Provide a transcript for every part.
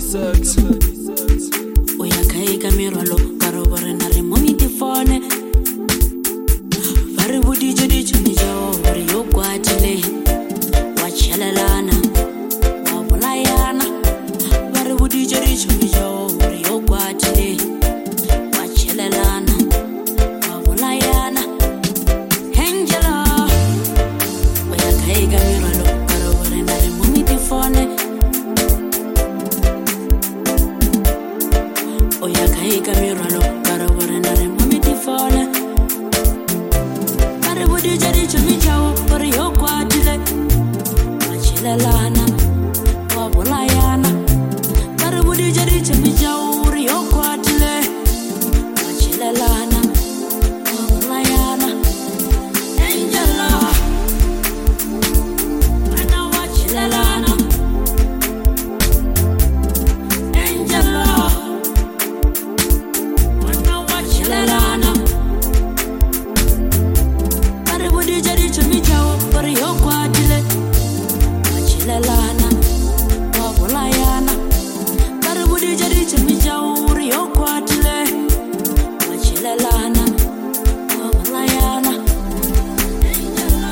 Oya kaika mirolo karobore na remomi tifone. Vari budi jadi chuni jao vari yokwatile. Wachalalana wabulayana. Vari budi jadi chuni jao vari yokwatile. Wachalalana wabulayana. Angela oya kaika mirolo karobore na remomi tifone. Oya kaika mirolo karobore na remomi tifone. Vari budi jadi chuni jao vari yokwatile. Wachalalana wabulayana. Vari budi jadi chuni jao vari yokwatile. Wachalalana wabulayana. Angela wana wachalalana. Angela wana wachalalana. Vari budi jadi chuni jao vari yokwatile. Wachalalana wabulayana. Vari budi jadi chuni jao vari yokwatile. Wachalalana wabulayana. Angela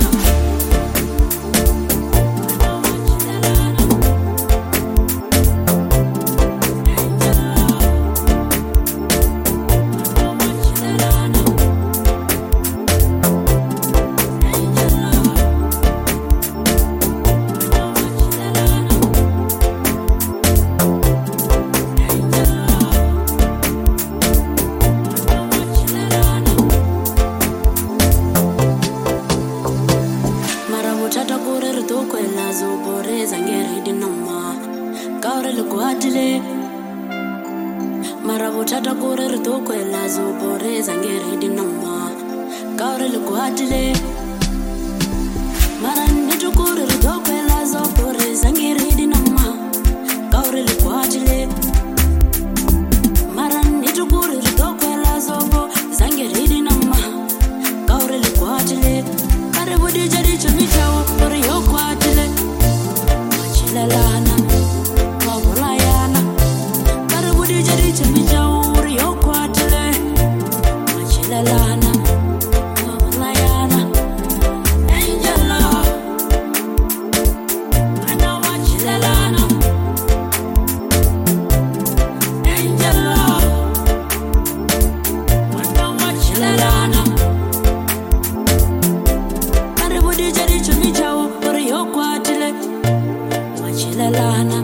wana wachalalana. Marabutata kure ritoko elazo boreza ngeridi noma kaure likwatile. Marabutata kure ritoko elazo boreza ngeridi noma kaure likwatile. Maranitu kure ritoko elazo boreza ngeridi noma kaure likwatile. Maranitu kure ritoko elazo boreza ngeridi noma kaure likwatile. Vari budi jadi chuni jao vari yokwatile. Wachalalana wabulayana. Vari budi jadi chuni jao vari yokwatile. Wachalalana wabulayana. Angela wana wachalalana. Angela wana wachalalana. Vari budi jadi chuni jao vari yokwatile. Wachalalana